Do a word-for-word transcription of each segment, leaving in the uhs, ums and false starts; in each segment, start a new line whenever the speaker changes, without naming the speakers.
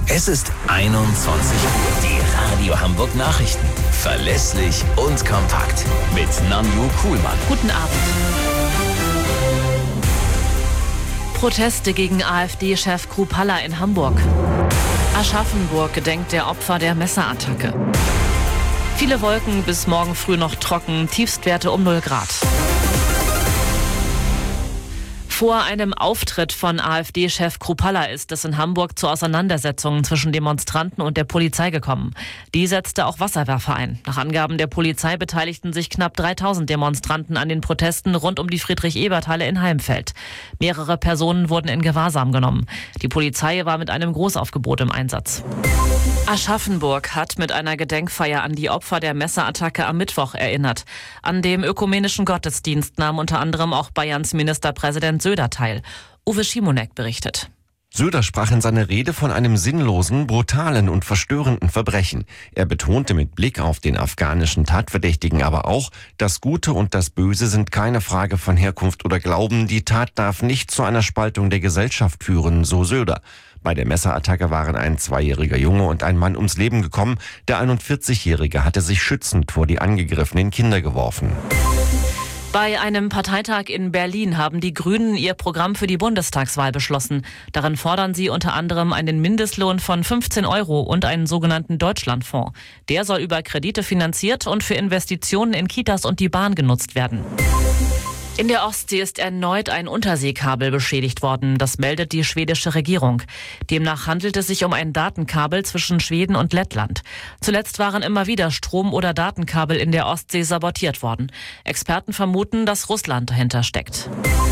Es ist einundzwanzig Uhr. Die Radio Hamburg Nachrichten. Verlässlich und kompakt. Mit Nanju Kuhlmann.
Guten Abend. Proteste gegen AfD-Chef Kruppalla in Hamburg. Aschaffenburg gedenkt der Opfer der Messerattacke. Viele Wolken, bis morgen früh noch trocken, Tiefstwerte um null Grad. Vor einem Auftritt von AfD-Chef Kruppalla ist es in Hamburg zu Auseinandersetzungen zwischen Demonstranten und der Polizei gekommen. Die setzte auch Wasserwerfer ein. Nach Angaben der Polizei beteiligten sich knapp dreitausend Demonstranten an den Protesten rund um die Friedrich-Ebert-Halle in Heimfeld. Mehrere Personen wurden in Gewahrsam genommen. Die Polizei war mit einem Großaufgebot im Einsatz. Aschaffenburg hat mit einer Gedenkfeier an die Opfer der Messerattacke am Mittwoch erinnert. An dem ökumenischen Gottesdienst nahm unter anderem auch Bayerns Ministerpräsident Söder teil. Uwe Schimonek berichtet.
Söder sprach in seiner Rede von einem sinnlosen, brutalen und verstörenden Verbrechen. Er betonte mit Blick auf den afghanischen Tatverdächtigen aber auch, das Gute und das Böse sind keine Frage von Herkunft oder Glauben. Die Tat darf nicht zu einer Spaltung der Gesellschaft führen, so Söder. Bei der Messerattacke waren ein zweijähriger Junge und ein Mann ums Leben gekommen. Der einundvierzigjährige hatte sich schützend vor die angegriffenen Kinder geworfen.
Bei einem Parteitag in Berlin haben die Grünen ihr Programm für die Bundestagswahl beschlossen. Darin fordern sie unter anderem einen Mindestlohn von fünfzehn Euro und einen sogenannten Deutschlandfonds. Der soll über Kredite finanziert und für Investitionen in Kitas und die Bahn genutzt werden. In der Ostsee ist erneut ein Unterseekabel beschädigt worden. Das meldet die schwedische Regierung. Demnach handelt es sich um ein Datenkabel zwischen Schweden und Lettland. Zuletzt waren immer wieder Strom- oder Datenkabel in der Ostsee sabotiert worden. Experten vermuten, dass Russland dahinter steckt.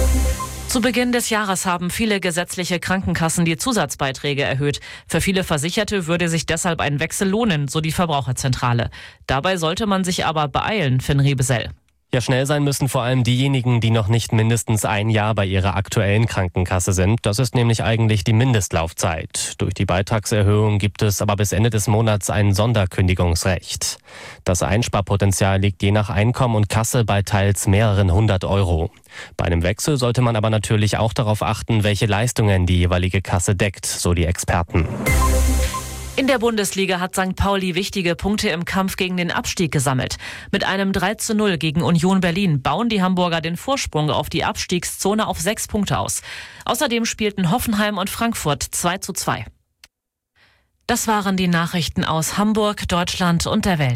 Zu Beginn des Jahres haben viele gesetzliche Krankenkassen die Zusatzbeiträge erhöht. Für viele Versicherte würde sich deshalb ein Wechsel lohnen, so die Verbraucherzentrale. Dabei sollte man sich aber beeilen, Finn Riebesell.
Ja, schnell sein müssen vor allem diejenigen, die noch nicht mindestens ein Jahr bei ihrer aktuellen Krankenkasse sind. Das ist nämlich eigentlich die Mindestlaufzeit. Durch die Beitragserhöhung gibt es aber bis Ende des Monats ein Sonderkündigungsrecht. Das Einsparpotenzial liegt je nach Einkommen und Kasse bei teils mehreren hundert Euro. Bei einem Wechsel sollte man aber natürlich auch darauf achten, welche Leistungen die jeweilige Kasse deckt, so die Experten.
In der Bundesliga hat Sankt Pauli wichtige Punkte im Kampf gegen den Abstieg gesammelt. Mit einem drei zu null gegen Union Berlin bauen die Hamburger den Vorsprung auf die Abstiegszone auf sechs Punkte aus. Außerdem spielten Hoffenheim und Frankfurt zwei zu zwei. Das waren die Nachrichten aus Hamburg, Deutschland und der Welt.